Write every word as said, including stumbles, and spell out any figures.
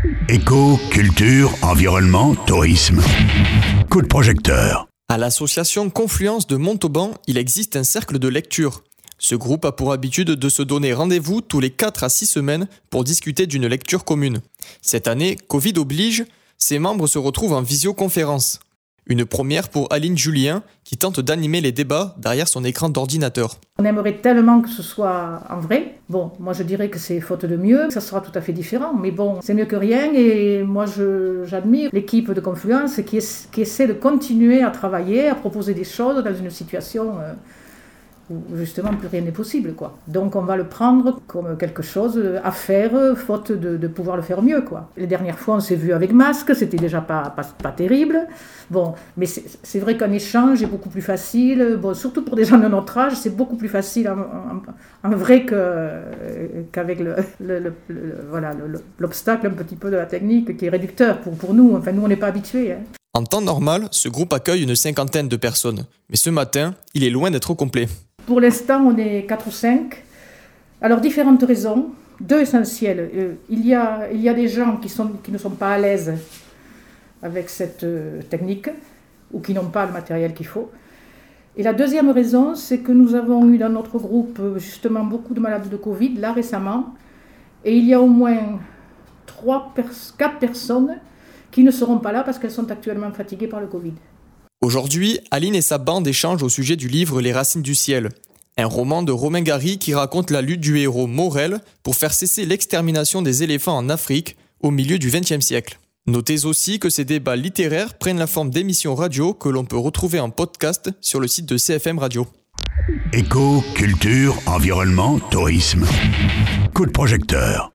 Éco, culture, environnement, tourisme. Coup de projecteur. À l'association Confluence de Montauban, il existe un cercle de lecture. Ce groupe a pour habitude de se donner rendez-vous tous les quatre à six semaines pour discuter d'une lecture commune. Cette année, Covid oblige, ses membres se retrouvent en visioconférence. Une première pour Aline Julien, qui tente d'animer les débats derrière son écran d'ordinateur. On aimerait tellement que ce soit en vrai. Bon, moi je dirais que c'est faute de mieux, ça sera tout à fait différent. Mais bon, c'est mieux que rien et moi je, j'admire l'équipe de Confluence qui, es, qui essaie de continuer à travailler, à proposer des choses dans une situation euh, où justement plus rien n'est possible, quoi. Donc on va le prendre comme quelque chose à faire, faute de, de pouvoir le faire mieux, quoi. Les dernières fois on s'est vu avec masque, c'était déjà pas, pas, pas terrible. Bon, mais c'est, c'est vrai qu'un échange est beaucoup plus facile, bon, surtout pour des gens de notre âge, c'est beaucoup plus facile en, en, en vrai que, qu'avec le, le, le, le, voilà, le, l'obstacle un petit peu de la technique qui est réducteur pour, pour nous. Enfin, nous on n'est pas habitués, hein. En temps normal, ce groupe accueille une cinquantaine de personnes. Mais ce matin, il est loin d'être au complet. Pour l'instant, on est quatre ou cinq. Alors, différentes raisons, deux essentielles. Euh, il, y a, il y a des gens qui, sont, qui ne sont pas à l'aise avec cette euh, technique ou qui n'ont pas le matériel qu'il faut. Et la deuxième raison, c'est que nous avons eu dans notre groupe justement beaucoup de malades de Covid, là récemment, et il y a au moins trois, pers- quatre personnes qui ne seront pas là parce qu'elles sont actuellement fatiguées par le Covid. Aujourd'hui, Aline et sa bande échangent au sujet du livre Les Racines du Ciel, un roman de Romain Gary qui raconte la lutte du héros Morel pour faire cesser l'extermination des éléphants en Afrique au milieu du vingtième siècle. Notez aussi que ces débats littéraires prennent la forme d'émissions radio que l'on peut retrouver en podcast sur le site de C F M Radio. Éco, culture, environnement, tourisme. Coup de projecteur.